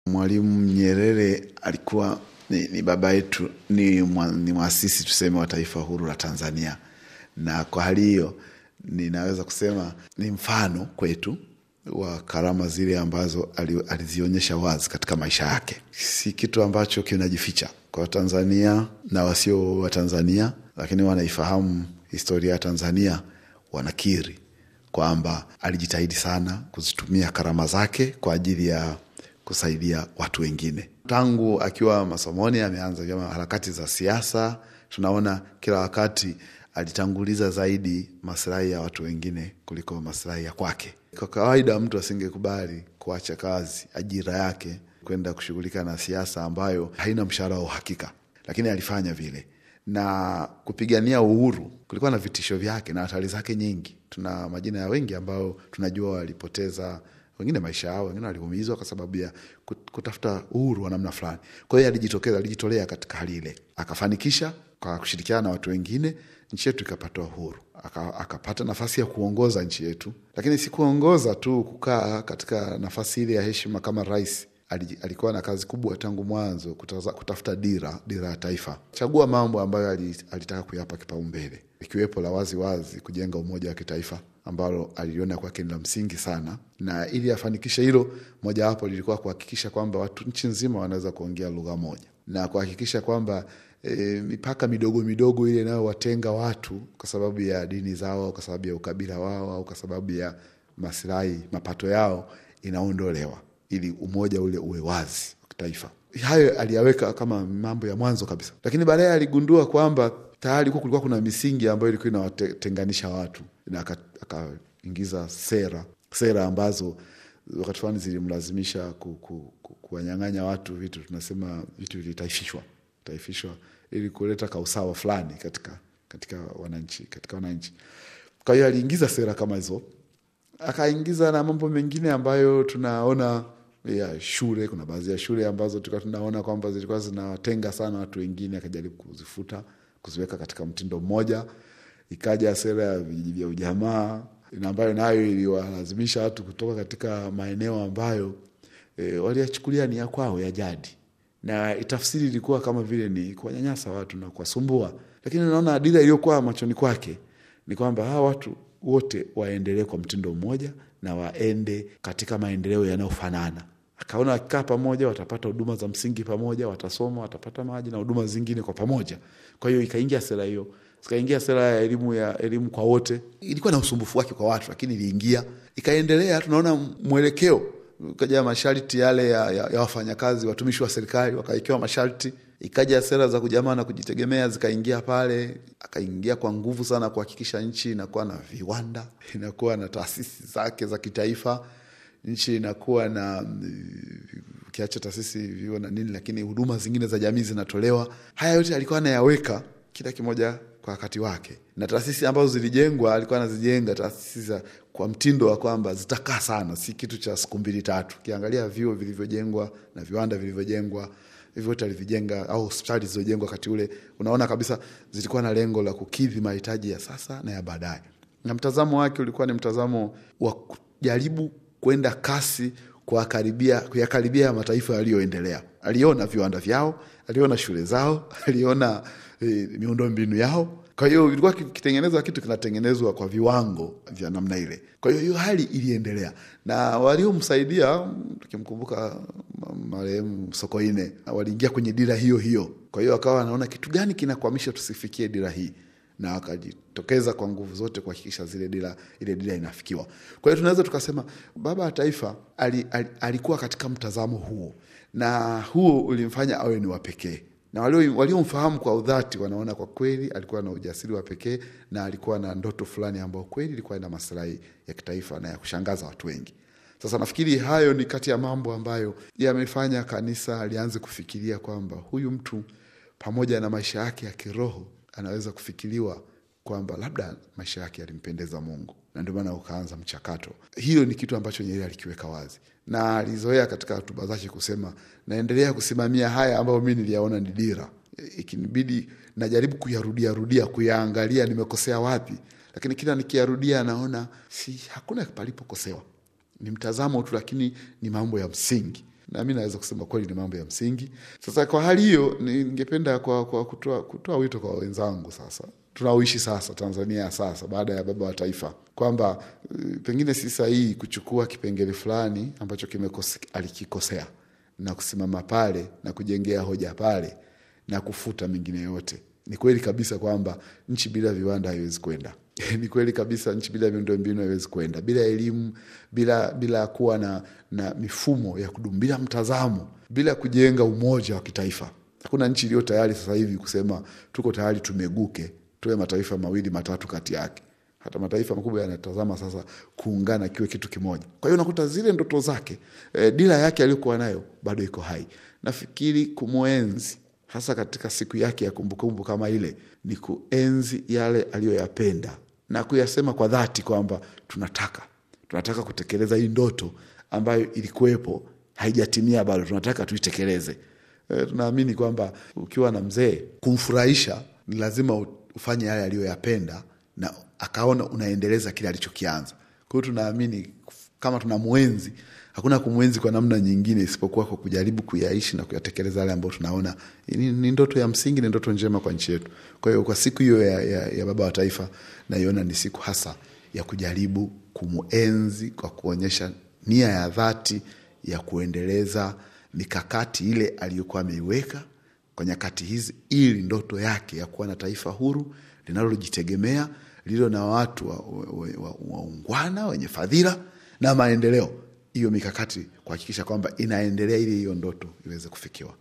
Mwalimu Nyerere alikuwa ni baba yetu, ni muasisi tuseme wa taifa huru la Tanzania. Na kwa hali hiyo ninaweza kusema ni mfano kwetu wa karama zile ambazo alizionyesha wazi katika maisha yake. Si kitu ambacho kinajificha kwa Tanzania na wasio wa Tanzania, lakini wanaifahamu historia ya Tanzania, wanakiri kwamba alijitahidi sana kuzitumia karama zake kwa ajili ya kusaidia watu wengine. Tangu akiwa masomoni ameanza harakati za siasa. Tunaona kila wakati alitanguliza zaidi maslahi ya watu wengine kuliko maslahi ya kwake. Kwa kawaida mtu asingekubali kuacha kazi, ajira yake, kwenda kushughulika na siasa ambayo haina mshahara wa uhakika, lakini alifanya vile. Na kupigania uhuru kulikuwa na vitisho vyake na hatari zake nyingi. Tuna majina ya wengi ambao tunajua walipoteza wengine maisha yao, wengine waliumizwa kwa sababu ya kutafuta uhuru wa namna fulani. Kwa hiyo alijitolea katika hali ile. Akafanikisha kwa kushirikiana na watu wengine, nchi yetu ikapata uhuru. Akapata nafasi ya kuongoza nchi yetu. Lakini si kuongoza tu, kukaa katika nafasi ile ya heshima kama rais. Alikuwa na kazi kubwa tangu mwanzo kutafuta dira ya taifa. Chagua mambo ambayo alitaka kuyapa kipaumbele, ikiwepo la wazi kujenga umoja wa kitaifa ambalo aliona kwake ni la msingi sana. Na ili afanikishe hilo, moja wapo lilikuwa kuhakikisha kwamba watu nchi nzima wanaweza kuongea lugha moja, na kuhakikisha kwamba mipaka midogo ile nayo watenga watu kwa sababu ya dini zao, kwa sababu ya ukabila wao, au kwa sababu ya maslahi, mapato yao, inaondolewa ili umoja ule uwe wazi kitaifa. Hayo aliyaweka kama mambo ya mwanzo kabisa. Lakini baadaye aligundua kwamba tayari kulikuwa kuna misingi ambayo ilikuwa inawatenganisha watu, na akaingiza sera ambazo wakati fulani zilimlazimisha kuwanyang'anya watu vitu, tunasema vitu vilitaifishwa ili kuleta kausawa fulani katika wananchi. Kwa hiyo aliingiza sera kama hizo. Akaingiza na mambo mengine ambayo tunaona ya shule. Kuna baadhi ya shule ambazo tunaona kwamba zilikuwa zinawatenga sana watu wengine, akajaribu kuzifuta, kuziweka katika mtindo mmoja. Ikaja sera ya vijiji vya ujamaa, ambayo nayo iliwalazimisha watu kutoka katika maeneo ambayo waliyachukulia ni ya kwao, ya jadi. Na itafsiri ilikuwa kama vile ni kuwanyanyasa watu na kuwasumbua. Lakini naona dira iliyokuwa machoni kwake ni kwamba hawa watu wote waendelee kwa mtindo mmoja na waende katika maendeleo yanayofanana. Akaona wakikaa pamoja watapata huduma za msingi pamoja, watasoma, watapata maji na huduma zingine kwa pamoja. Kwa hiyo ikaingia sera hiyo. Ikaingia sera ya elimu kwa wote. Ilikuwa na usumbufu wake kwa watu, lakini iliingia. Ikaendelea, tunaona mwelekeo. Kaja masharti yale ya wafanyakazi, watumishi wa serikali wakawekewa masharti. Ikaja sera za kujamaa na kujitegemea zikaingia pale. Akaingia kwa nguvu sana kuhakikisha nchi inakuwa na viwanda, inakuwa na taasisi zake za kitaifa, nchi inakuwa na kiacha taasisi vio na nini, lakini huduma zingine za jamii zinatolewa. Haya yote alikuwa anayaweka kila kimoja kwa wakati wake. Na taasisi ambazo zilijengwa alikuwa anazijenga taasisi kwa mtindo wa kwamba zitakaa sana, si kitu cha siku 2-3. Ukiangalia vyuo vilivyojengwa na viwanda vilivyojengwa, vyote alivijenga, au hospitali zilizojengwa wakati ule, unaona kabisa zilikuwa na lengo la kukidhi mahitaji ya sasa na ya baadaye. Na mtazamo wake ulikuwa ni mtazamo wa kujaribu kwenda kasi kuyakaribia mataifa yaliyoendelea. Aliona viwanda vyao, aliona shule zao, aliona miundombinu yao. Kwa hiyo ilikuwa kitengenezwa kitu kinatengenezwa kwa viwango vya namna ile. Kwa hiyo hali iliendelea. Na waliomsaidia, tukimkumbuka marehemu Sokoine, waliingia kwenye dira hiyo. Kwa hiyo akawa anaona kitu gani kinakwamisha tusifikie dira hii, na akajitokeza kwa nguvu zote kuhakikisha ile dira inafikiwa. Kwa hiyo tunaweza tukasema baba wa taifa alikuwa katika mtazamo huo, na huo ulimfanya awe ni wa pekee. Na waliomfahamu kwa udhati wanaona kwa kweli alikuwa na ujasiri wa pekee, na alikuwa na ndoto fulani ambayo kweli ilikuwa ina maslahi ya kitaifa na ya kushangaza watu wengi. Sasa nafikiri hayo ni kati ya mambo ambayo yamefanya kanisa lianze kufikiria kwamba huyu mtu pamoja na maisha yake ya kiroho anaweza kufikiriwa kwamba labda maisha yake yalimpendeza Mungu, na ndio maana ukaanza mchakato. Hiyo ni kitu ambacho Nyerere alikiweka wazi, na alizoea katika hotuba zake kusema, naendelea kusimamia haya ambayo mimi niliyaona ni dira. Ikinibidi najaribu kuyarudia, kuyaangalia nimekosea wapi, lakini kila nikiyarudia naona hakuna palipokosewa. Ni mtazamo tu, lakini ni mambo ya msingi. na mimi naweza kusema kweli ni mambo ya msingi. Sasa kwa hali hiyo ningependa kwa kutoa wito kwa wenzangu sasa tunaoishi sasa Tanzania sasa baada ya baba wa taifa, kwamba pengine si sahihi kuchukua kipengele fulani ambacho alikikosea na kusimama pale na kujengea hoja pale na kufuta mengine yote. Ni kweli kabisa kwamba nchi bila viwanda haiwezi kwenda. Ni kweli kabisa nchi bila miundombinu haiwezi kwenda. Bila elimu, bila kuwa na mifumo ya kudumu, bila mtazamo, bila kujenga umoja wa kitaifa. Hakuna nchi iliyo tayari sasa hivi kusema tuko tayari tumeguke, tuwe mataifa mawili matatu kati yake. Hata mataifa makubwa yanatazama sasa kuungana kiwe kitu kimoja. Kwa hiyo unakuta zile ndoto zake, dira yake aliyokuwa nayo bado iko hai. Nafikiri kumuenzi hasa katika siku yake ya kumbukumbu kama ile ni kuenzi yale aliyoyapenda na kuyasema kwa dhati kwamba tunataka kutekeleza hii ndoto ambayo ilikuwepo, haijatimia bado, tunataka tuitekeleze. Tunaamini kwamba ukiwa na mzee kumfurahisha ni lazima ufanye yale aliyoyapenda na akaona unaendeleza kile alichokianza. Kwa hiyo tunaamini kama tunamuenzi, hakuna kumuenzi kwa namna nyingine isipokuwa kwa kujaribu kuyaishi na kuyatekeleza yale ambayo tunaona ni ndoto ya msingi, ni ndoto njema kwa nchi yetu. Kwa hiyo kwa siku hiyo ya baba wa taifa naiona ni siku hasa ya kujaribu kumuenzi kwa kuonyesha nia ya dhati ya kuendeleza mikakati ile aliyokuwa ameiweka kwa nyakati hizi, ili ndoto yake ya kuwa na taifa huru linalojitegemea, lilo na watu waungwana wenye fadhila na maendeleo, hiyo mikakati kuhakikisha kwamba inaendelea ili hiyo ndoto iweze kufikiwa.